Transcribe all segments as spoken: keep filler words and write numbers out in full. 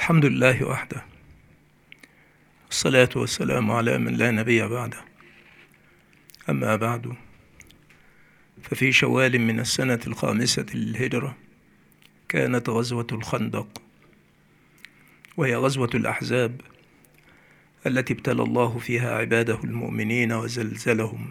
الحمد لله وحده، الصلاة والسلام على من لا نبي بعده. أما بعد، ففي شوال من السنة الخامسة للهجرة كانت غزوة الخندق، وهي غزوة الأحزاب التي ابتلى الله فيها عباده المؤمنين وزلزلهم،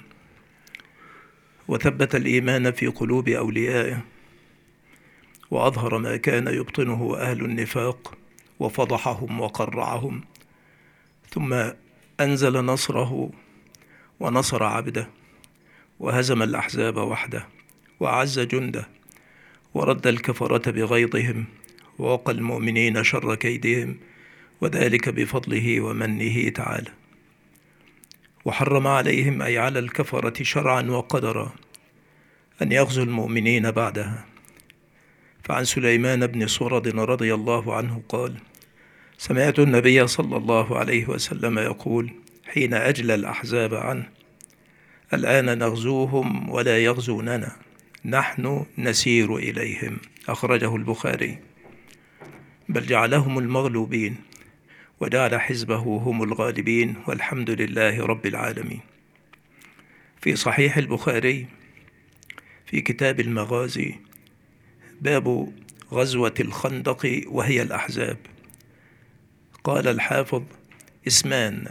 وثبت الإيمان في قلوب أوليائه، وأظهر ما كان يبطنه أهل النفاق وفضحهم وقرعهم، ثم أنزل نصره ونصر عبده، وهزم الأحزاب وحده، وأعز جنده، ورد الكفرة بغيظهم، ووقى المؤمنين شر كيدهم، وذلك بفضله ومنه تعالى. وحرم عليهم، أي على الكفرة شرعا وقدرا، أن يغزوا المؤمنين بعدها. فعن سليمان بن سرد رضي الله عنه قال: سمعت النبي صلى الله عليه وسلم يقول حين أجلى الأحزاب عنه: الآن نغزوهم ولا يغزوننا، نحن نسير إليهم. أخرجه البخاري. بل جعلهم المغلوبين، وجعل حزبه هم الغالبين، والحمد لله رب العالمين. في صحيح البخاري في كتاب المغازي باب غزوة الخندق وهي الأحزاب، قال الحافظ: اسمان: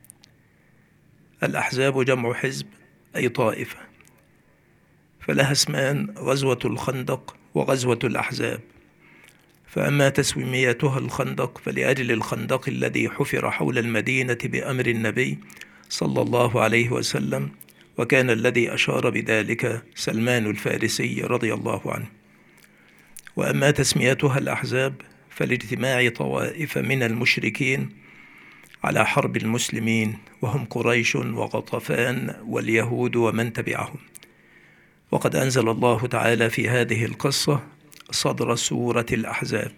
الأحزاب جمع حزب أي طائفة، فلها اسمان: غزوة الخندق وغزوة الأحزاب. فأما تسميتها الخندق فلأجل الخندق الذي حفر حول المدينة بأمر النبي صلى الله عليه وسلم، وكان الذي أشار بذلك سلمان الفارسي رضي الله عنه. وأما تسميتها الأحزاب فلاجتماع طوائف من المشركين على حرب المسلمين، وهم قريش وغطفان واليهود ومن تبعهم. وقد أنزل الله تعالى في هذه القصة صدر سورة الأحزاب.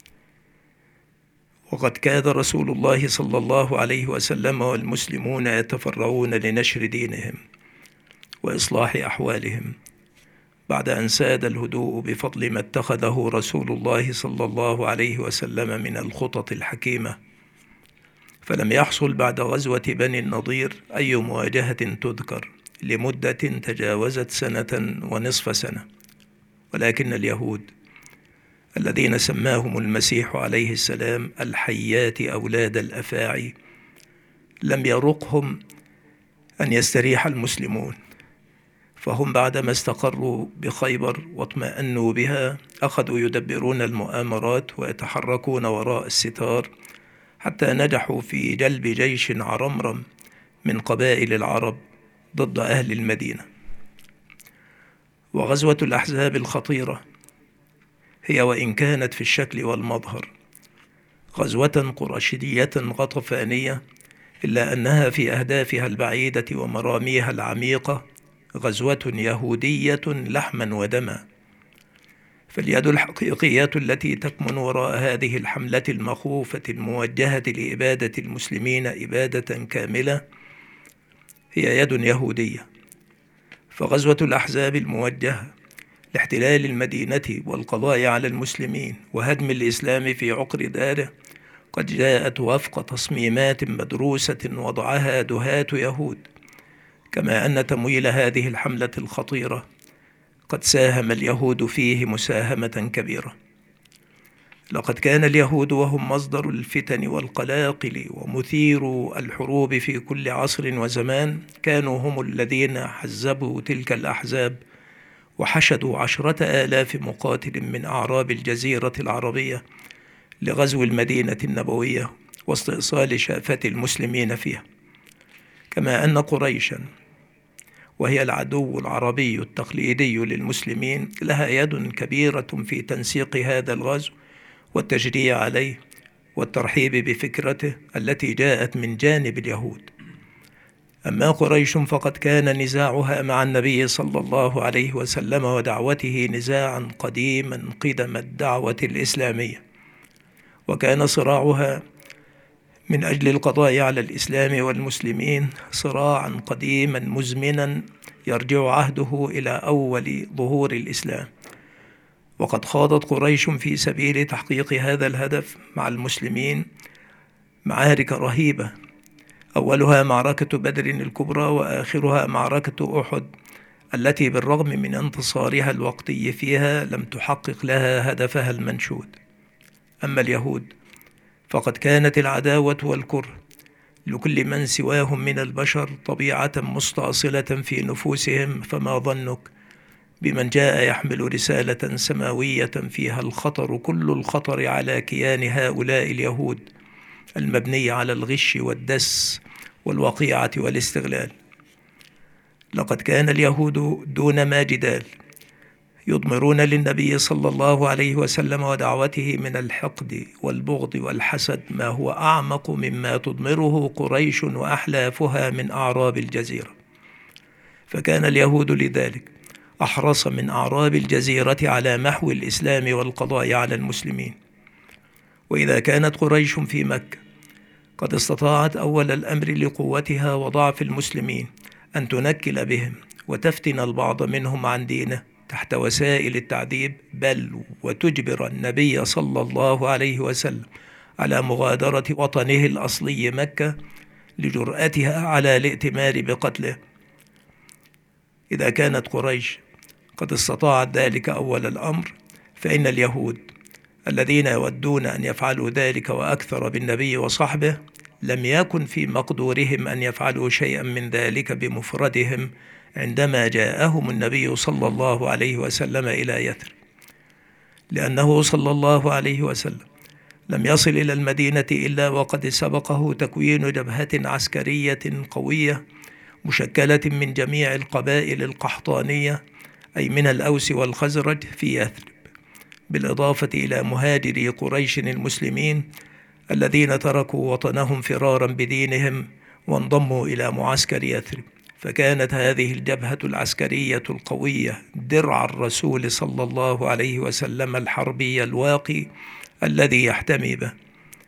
وقد كاد رسول الله صلى الله عليه وسلم والمسلمون يتفرعون لنشر دينهم وإصلاح أحوالهم، بعد أن ساد الهدوء بفضل ما اتخذه رسول الله صلى الله عليه وسلم من الخطط الحكيمة. فلم يحصل بعد غزوة بني النضير أي مواجهة تذكر لمدة تجاوزت سنة ونصف سنة، ولكن اليهود الذين سماهم المسيح عليه السلام الحيات أولاد الأفاعي لم يرقهم أن يستريح المسلمون، فهم بعدما استقروا بخيبر واطمأنوا بها أخذوا يدبرون المؤامرات ويتحركون وراء الستار، حتى نجحوا في جلب جيش عرمرم من قبائل العرب ضد أهل المدينة. وغزوة الأحزاب الخطيرة هي، وإن كانت في الشكل والمظهر غزوة قرشية غطفانية، إلا أنها في أهدافها البعيدة ومراميها العميقة غزوة يهودية لحما ودما. فاليد الحقيقية التي تكمن وراء هذه الحملة المخوفة الموجهة لإبادة المسلمين إبادة كاملة هي يد يهودية. فغزوة الأحزاب الموجهة لاحتلال المدينة والقضاء على المسلمين وهدم الإسلام في عقر داره قد جاءت وفق تصميمات مدروسة وضعها دهاة يهود، كما أن تمويل هذه الحملة الخطيرة قد ساهم اليهود فيه مساهمة كبيرة. لقد كان اليهود وهم مصدر الفتن والقلاقل ومثير الحروب في كل عصر وزمان، كانوا هم الذين حزبوا تلك الأحزاب وحشدوا عشرة آلاف مقاتل من أعراب الجزيرة العربية لغزو المدينة النبوية واستئصال شافة المسلمين فيها. كما أن قريشا، وهي العدو العربي التقليدي للمسلمين، لها يد كبيرة في تنسيق هذا الغزو والتشجيع عليه والترحيب بفكرته التي جاءت من جانب اليهود. أما قريش فقد كان نزاعها مع النبي صلى الله عليه وسلم ودعوته نزاعا قديما قدم الدعوة الإسلامية، وكان صراعها من أجل القضاء على الإسلام والمسلمين صراعا قديما مزمنا يرجع عهده إلى أول ظهور الإسلام. وقد خاضت قريش في سبيل تحقيق هذا الهدف مع المسلمين معارك رهيبة، أولها معركة بدر الكبرى، وآخرها معركة أحد، التي بالرغم من انتصارها الوقتي فيها لم تحقق لها هدفها المنشود. أما اليهود فقد كانت العداوة والكره لكل من سواهم من البشر طبيعة مستأصلة في نفوسهم، فما ظنك بمن جاء يحمل رسالة سماوية فيها الخطر كل الخطر على كيان هؤلاء اليهود المبني على الغش والدس والوقيعة والاستغلال. لقد كان اليهود دون ما جدال يضمرون للنبي صلى الله عليه وسلم ودعوته من الحقد والبغض والحسد ما هو أعمق مما تضمره قريش وأحلافها من أعراب الجزيرة، فكان اليهود لذلك أحرص من أعراب الجزيرة على محو الإسلام والقضاء على المسلمين. وإذا كانت قريش في مكة قد استطاعت أول الأمر لقوتها وضعف المسلمين أن تنكل بهم وتفتن البعض منهم عن دينه تحت وسائل التعذيب، بل وتجبر النبي صلى الله عليه وسلم على مغادرة وطنه الأصلي مكة لجرأتها على الائتمار بقتله، إذا كانت قريش قد استطاعت ذلك أول الأمر، فإن اليهود الذين يودون أن يفعلوا ذلك وأكثر بالنبي وصحبه لم يكن في مقدورهم أن يفعلوا شيئا من ذلك بمفردهم عندما جاءهم النبي صلى الله عليه وسلم إلى يثرب، لأنه صلى الله عليه وسلم لم يصل إلى المدينة إلا وقد سبقه تكوين جبهة عسكرية قوية مشكلة من جميع القبائل القحطانية، أي من الأوس والخزرج في يثرب، بالإضافة إلى مهاجري قريش المسلمين الذين تركوا وطنهم فرارا بدينهم وانضموا إلى معسكر يثرب. فكانت هذه الجبهة العسكرية القوية درع الرسول صلى الله عليه وسلم الحربي الواقي الذي يحتمي به،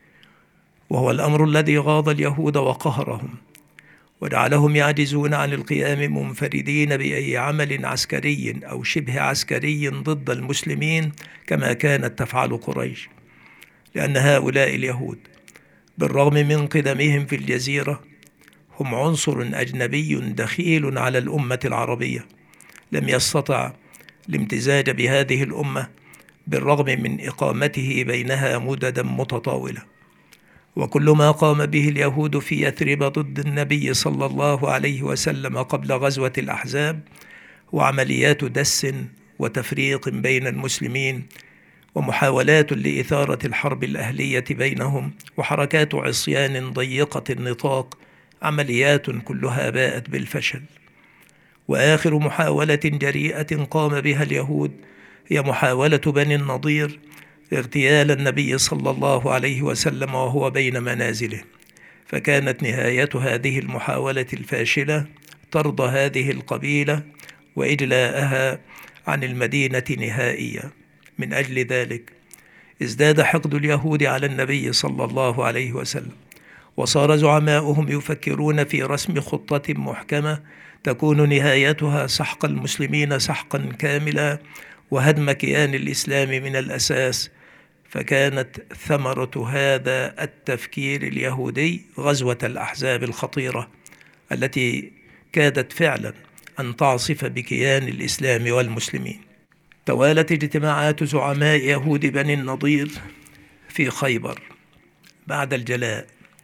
وهو الأمر الذي غاض اليهود وقهرهم وجعلهم يعجزون عن القيام منفردين بأي عمل عسكري أو شبه عسكري ضد المسلمين كما كانت تفعل قريش، لأن هؤلاء اليهود بالرغم من قدمهم في الجزيرة هم عنصر أجنبي دخيل على الأمة العربية، لم يستطع الامتزاج بهذه الأمة بالرغم من إقامته بينها مددا متطاولة. وكل ما قام به اليهود في يثرب ضد النبي صلى الله عليه وسلم قبل غزوة الأحزاب وعمليات دس وتفريق بين المسلمين ومحاولات لإثارة الحرب الأهلية بينهم وحركات عصيان ضيقة النطاق، عمليات كلها باءت بالفشل. وآخر محاولة جريئة قام بها اليهود هي محاولة بني النضير اغتيال النبي صلى الله عليه وسلم وهو بين منازله، فكانت نهاية هذه المحاولة الفاشلة طرد هذه القبيلة وإجلاءها عن المدينة نهائيا. من أجل ذلك ازداد حقد اليهود على النبي صلى الله عليه وسلم، وصار زعماؤهم يفكرون في رسم خطة محكمة تكون نهايتها سحق المسلمين سحقا كاملا وهدم كيان الإسلام من الأساس. فكانت ثمرة هذا التفكير اليهودي غزوة الأحزاب الخطيرة التي كادت فعلا أن تعصف بكيان الإسلام والمسلمين. توالت اجتماعات زعماء يهود بني النضير في خيبر بعد الجلاء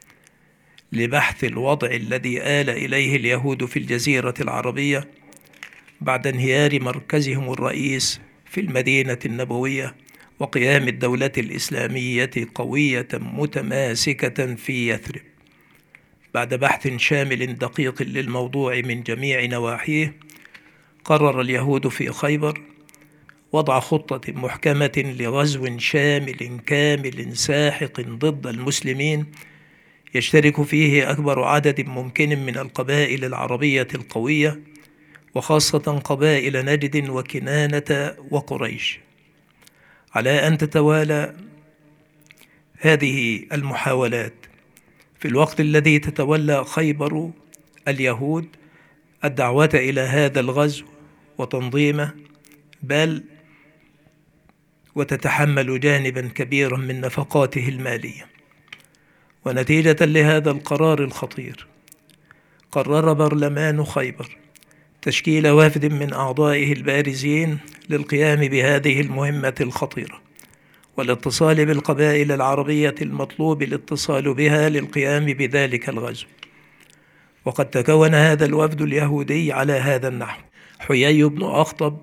لبحث الوضع الذي آل إليه اليهود في الجزيرة العربية بعد انهيار مركزهم الرئيس في المدينة النبوية وقيام الدولة الإسلامية قوية متماسكة في يثرب. بعد بحث شامل دقيق للموضوع من جميع نواحيه، قرر اليهود في خيبر وضع خطة محكمة لغزو شامل كامل ساحق ضد المسلمين يشترك فيه أكبر عدد ممكن من القبائل العربية القوية، وخاصة قبائل نجد وكنانة وقريش. على أن تتوالى هذه المحاولات في الوقت الذي تتولى خيبر اليهود الدعوة إلى هذا الغزو وتنظيمه، بل وتتحمل جانبا كبيرا من نفقاته المالية. ونتيجة لهذا القرار الخطير قرر برلمان خيبر تشكيل وفد من أعضائه البارزين للقيام بهذه المهمة الخطيرة، والاتصال بالقبائل العربية المطلوب الاتصال بها للقيام بذلك الغزو. وقد تكون هذا الوفد اليهودي على هذا النحو: حيي بن أخطب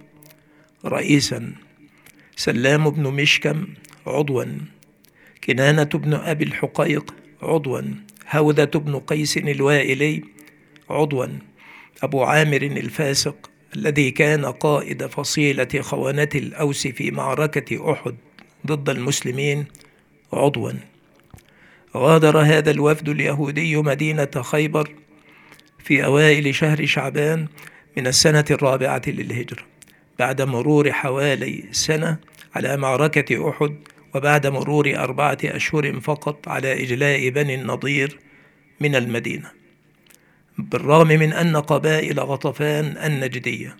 رئيسا، سلام بن مشكم عضوا، كنانة بن أبي الحقيق عضوا، هوذة بن قيس الوائلي عضوا، أبو عامر الفاسق الذي كان قائد فصيلة خونة الأوس في معركة أحد ضد المسلمين عضوا. غادر هذا الوفد اليهودي مدينة خيبر في أوائل شهر شعبان من السنة الرابعة للهجرة، بعد مرور حوالي سنة على معركة أحد، وبعد مرور أربعة أشهر فقط على إجلاء بني النضير من المدينة. بالرغم من أن قبائل غطفان النجدية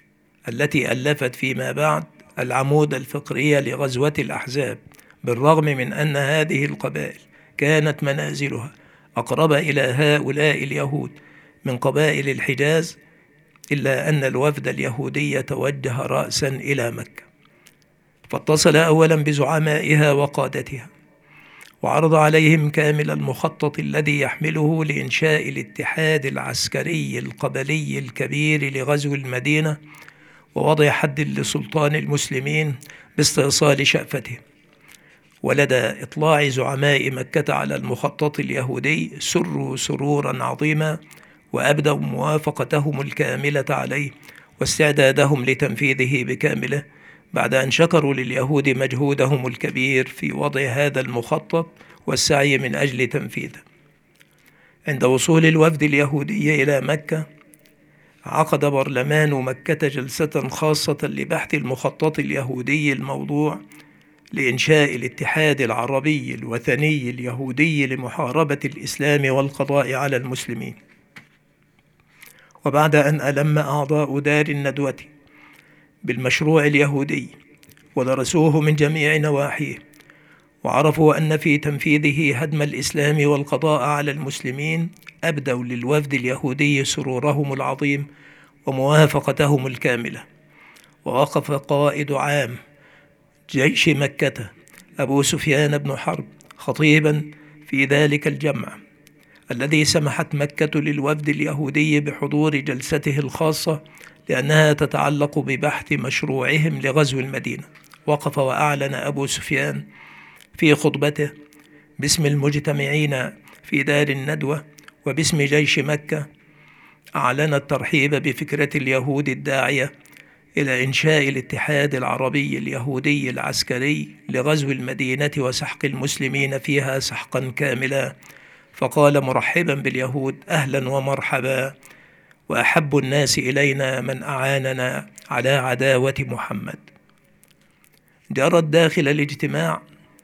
التي ألفت فيما بعد العمود الفقري لغزوة الأحزاب، بالرغم من أن هذه القبائل كانت منازلها أقرب إلى هؤلاء اليهود من قبائل الحجاز، إلا أن الوفد اليهودي توجه رأسا إلى مكة، فاتصل أولا بزعمائها وقادتها، وعرض عليهم كامل المخطط الذي يحمله لإنشاء الاتحاد العسكري القبلي الكبير لغزو المدينة ووضع حد لسلطان المسلمين باستئصال شأفته. ولدى إطلاع زعماء مكة على المخطط اليهودي سروا سرورا عظيما، وأبدوا موافقتهم الكاملة عليه واستعدادهم لتنفيذه بكامله، بعد أن شكروا لليهود مجهودهم الكبير في وضع هذا المخطط والسعي من أجل تنفيذه. عند وصول الوفد اليهودي إلى مكة، عقد برلمان مكة جلسة خاصة لبحث المخطط اليهودي الموضوع لإنشاء الاتحاد العربي الوثني اليهودي لمحاربة الإسلام والقضاء على المسلمين. وبعد أن ألم أعضاء دار الندوة بالمشروع اليهودي ودرسوه من جميع نواحيه، وعرفوا أن في تنفيذه هدم الإسلام والقضاء على المسلمين، أبدوا للوفد اليهودي سرورهم العظيم وموافقتهم الكاملة. ووقف قائد عام جيش مكة أبو سفيان بن حرب خطيبا في ذلك الجمع الذي سمحت مكة للوفد اليهودي بحضور جلسته الخاصة، لأنها تتعلق ببحث مشروعهم لغزو المدينة. وقف وأعلن أبو سفيان في خطبته باسم المجتمعين في دار الندوة وباسم جيش مكة، أعلن الترحيب بفكرة اليهود الداعية إلى إنشاء الاتحاد العربي اليهودي العسكري لغزو المدينة وسحق المسلمين فيها سحقا كاملا، فقال مرحبا باليهود: أهلا ومرحبا، وأحب الناس إلينا من أعاننا على عداوة محمد. جرت داخل الاجتماع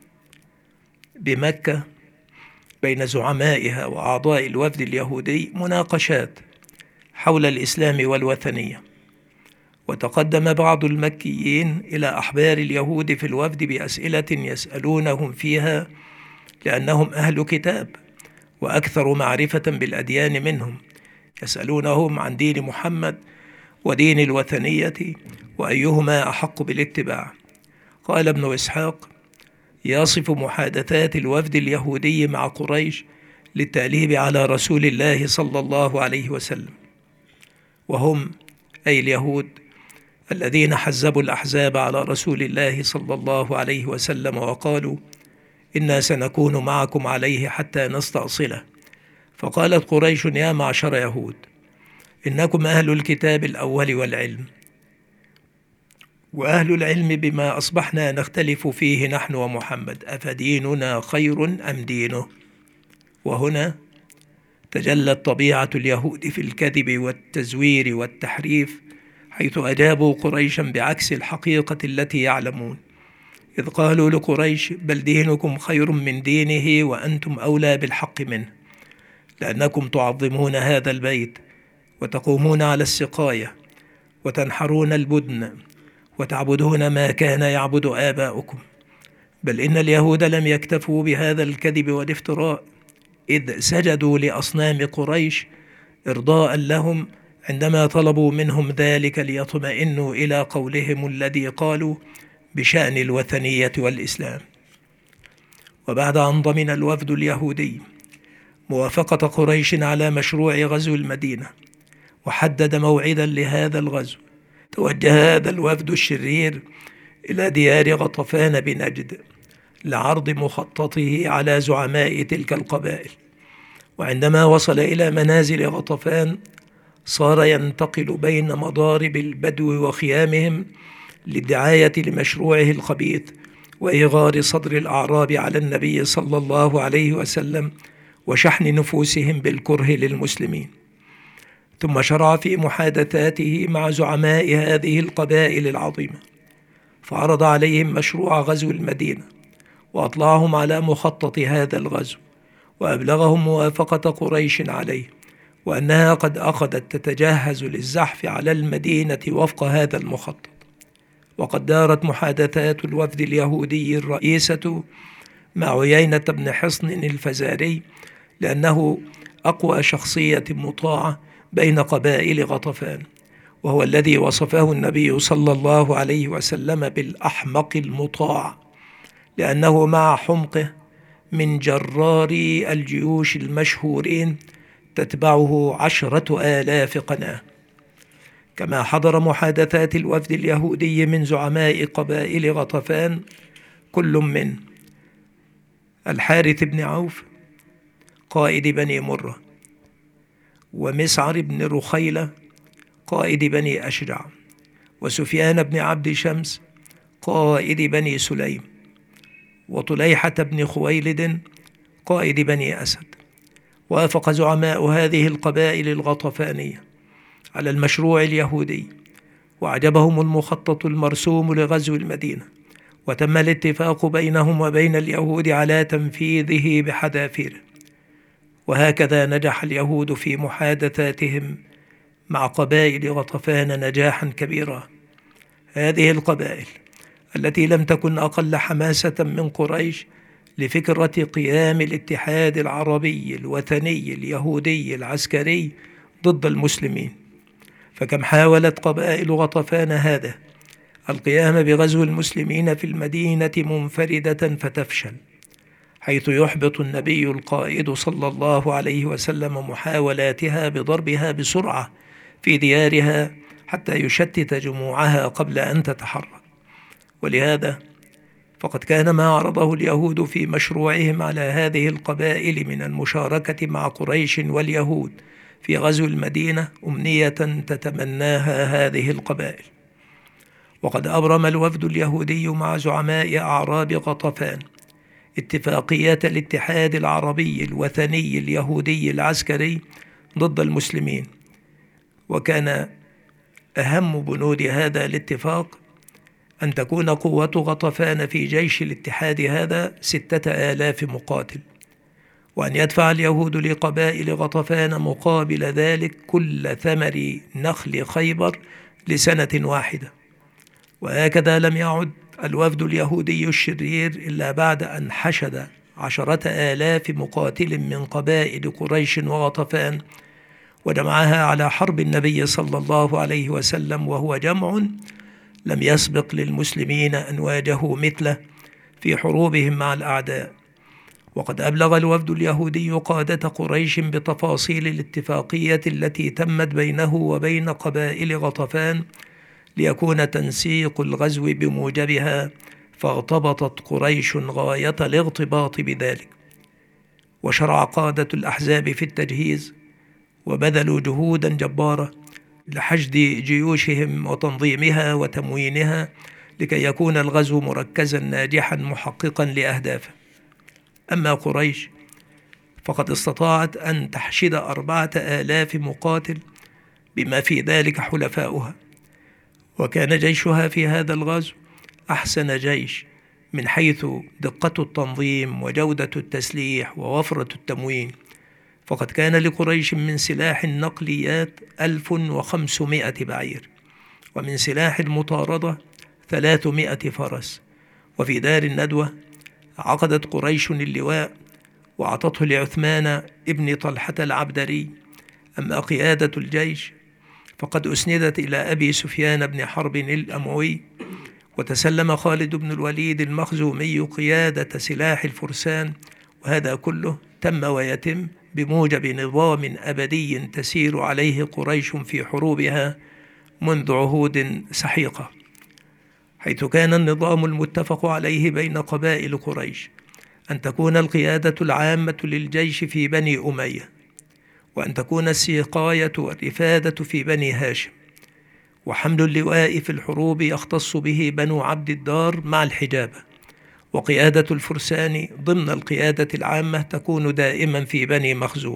بمكة بين زعمائها وأعضاء الوفد اليهودي مناقشات حول الإسلام والوثنية، وتقدم بعض المكيين إلى أحبار اليهود في الوفد بأسئلة يسألونهم فيها، لأنهم أهل كتاب وأكثر معرفة بالأديان منهم، يسألونهم عن دين محمد ودين الوثنية وأيهما أحق بالاتباع. قال ابن إسحاق يصف محادثات الوفد اليهودي مع قريش للتأليب على رسول الله صلى الله عليه وسلم، وهم أي اليهود الذين حزبوا الأحزاب على رسول الله صلى الله عليه وسلم وقالوا: إنا سنكون معكم عليه حتى نستأصله. فقالت قريش: يا معشر يهود، إنكم أهل الكتاب الأول والعلم، وأهل العلم بما أصبحنا نختلف فيه نحن ومحمد، أفديننا خير أم دينه؟ وهنا تجلت طبيعة اليهود في الكذب والتزوير والتحريف، حيث أجابوا قريشا بعكس الحقيقة التي يعلمون، إذ قالوا لقريش: بل دينكم خير من دينه وأنتم أولى بالحق منه، لأنكم تعظمون هذا البيت وتقومون على السقاية وتنحرون البدن وتعبدون ما كان يعبد آباؤكم. بل إن اليهود لم يكتفوا بهذا الكذب والافتراء، إذ سجدوا لأصنام قريش إرضاء لهم عندما طلبوا منهم ذلك ليطمئنوا إلى قولهم الذي قالوا بشأن الوثنية والإسلام. وبعد أن ضمن الوفد اليهودي موافقة قريش على مشروع غزو المدينة وحدد موعدا لهذا الغزو، توجه هذا الوفد الشرير إلى ديار غطفان بنجد لعرض مخططه على زعماء تلك القبائل. وعندما وصل إلى منازل غطفان صار ينتقل بين مضارب البدو وخيامهم للدعاية لمشروعه الخبيث وإغار صدر الأعراب على النبي صلى الله عليه وسلم وشحن نفوسهم بالكره للمسلمين. ثم شرع في محادثاته مع زعماء هذه القبائل العظيمة، فعرض عليهم مشروع غزو المدينة وأطلعهم على مخطط هذا الغزو، وأبلغهم موافقة قريش عليه، وأنها قد أخذت تتجهز للزحف على المدينة وفق هذا المخطط. وقد دارت محادثات الوفد اليهودي الرئيسة مع عيينة بن حصن الفزاري، لأنه أقوى شخصية مطاعة بين قبائل غطفان، وهو الذي وصفه النبي صلى الله عليه وسلم بالأحمق المطاع، لأنه مع حمقه من جراري الجيوش المشهورين تتبعه عشرة آلاف قناة. كما حضر محادثات الوفد اليهودي من زعماء قبائل غطفان كل من الحارث بن عوف قائد بني مرة، ومسعر بن رخيلة قائد بني أشجع، وسفيان بن عبد شمس قائد بني سليم، وطليحة بن خويلد قائد بني أسد. وافق زعماء هذه القبائل الغطفانية على المشروع اليهودي، وأعجبهم المخطط المرسوم لغزو المدينة، وتم الاتفاق بينهم وبين اليهود على تنفيذه بحذافيره. وهكذا نجح اليهود في محادثاتهم مع قبائل غطفان نجاحا كبيرا. هذه القبائل التي لم تكن أقل حماسة من قريش لفكرة قيام الاتحاد العربي الوثني اليهودي العسكري ضد المسلمين، فكم حاولت قبائل غطفان هذا القيام بغزو المسلمين في المدينة منفردة فتفشل، حيث يحبط النبي القائد صلى الله عليه وسلم محاولاتها بضربها بسرعة في ديارها حتى يشتت جموعها قبل أن تتحرك. ولهذا فقد كان ما عرضه اليهود في مشروعهم على هذه القبائل من المشاركة مع قريش واليهود في غزو المدينة أمنية تتمناها هذه القبائل. وقد أبرم الوفد اليهودي مع زعماء أعراب غطفان اتفاقية الاتحاد العربي الوثني اليهودي العسكري ضد المسلمين. وكان أهم بنود هذا الاتفاق أن تكون قوة غطفان في جيش الاتحاد هذا ستة آلاف مقاتل، وأن يدفع اليهود لقبائل غطفان مقابل ذلك كل ثمر نخل خيبر لسنة واحدة. وهكذا لم يعد الوفد اليهودي الشرير إلا بعد أن حشد عشرة آلاف مقاتل من قبائل قريش وغطفان وجمعها على حرب النبي صلى الله عليه وسلم، وهو جمع لم يسبق للمسلمين أن واجهوا مثله في حروبهم مع الأعداء. وقد أبلغ الوفد اليهودي قادة قريش بتفاصيل الاتفاقية التي تمت بينه وبين قبائل غطفان ليكون تنسيق الغزو بموجبها، فاغتبطت قريش غاية الاغتباط بذلك. وشرع قادة الأحزاب في التجهيز، وبذلوا جهودا جبارة لحشد جيوشهم وتنظيمها وتموينها لكي يكون الغزو مركزا ناجحا محققا لأهدافه. أما قريش فقد استطاعت أن تحشد أربعة آلاف مقاتل بما في ذلك حلفاؤها، وكان جيشها في هذا الغزو أحسن جيش من حيث دقة التنظيم وجودة التسليح ووفرة التموين. فقد كان لقريش من سلاح النقليات ألف وخمسمائة بعير، ومن سلاح المطاردة ثلاثمائة فرس. وفي دار الندوة عقدت قريش اللواء وأعطته لعثمان ابن طلحة العبدري. أما قيادة الجيش فقد أسندت إلى أبي سفيان بن حرب الأموي، وتسلم خالد بن الوليد المخزومي قيادة سلاح الفرسان. وهذا كله تم ويتم بموجب نظام أبدي تسير عليه قريش في حروبها منذ عهود سحيقة، حيث كان النظام المتفق عليه بين قبائل قريش أن تكون القيادة العامة للجيش في بني أمية، وأن تكون السقاية والرفادة في بني هاشم، وحمل اللواء في الحروب يختص به بنو عبد الدار مع الحجابة، وقيادة الفرسان ضمن القيادة العامة تكون دائما في بني مخزوم.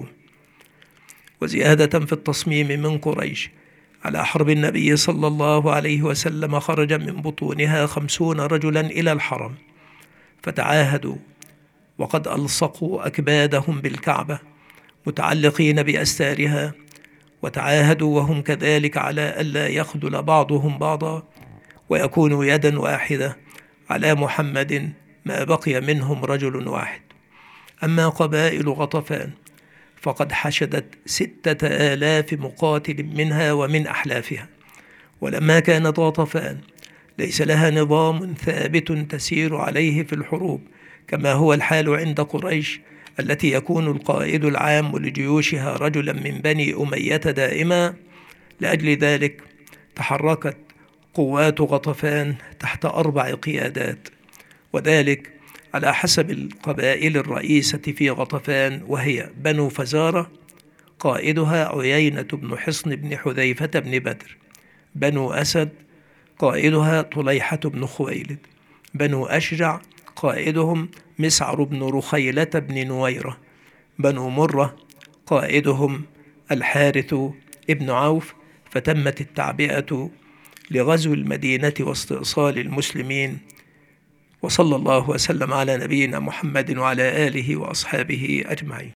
وزيادة في التصميم من قريش على حرب النبي صلى الله عليه وسلم، خرج من بطونها خمسون رجلا إلى الحرم فتعاهدوا، وقد ألصقوا أكبادهم بالكعبة متعلقين بأستارها، وتعاهدوا وهم كذلك على ألا يخذل بعضهم بعضا، ويكونوا يدا واحدة على محمد ما بقي منهم رجل واحد. أما قبائل غطفان فقد حشدت ستة آلاف مقاتل منها ومن أحلافها. ولما كانت غطفان ليس لها نظام ثابت تسير عليه في الحروب كما هو الحال عند قريش التي يكون القائد العام لجيوشها رجلا من بني أمية دائما، لأجل ذلك تحركت قوات غطفان تحت أربع قيادات، وذلك على حسب القبائل الرئيسة في غطفان، وهي بنو فزارة قائدها عيينة بن حصن بن حذيفة بن بدر، بنو أسد قائدها طليحة بن خويلد، بنو أشجع قائدهم مسعر بن رخيلة بن نويرة، بنو مرة قائدهم الحارث ابن عوف. فتمت التعبئة لغزو المدينة واستئصال المسلمين. وصلى الله وسلم على نبينا محمد وعلى آله وأصحابه أجمعين.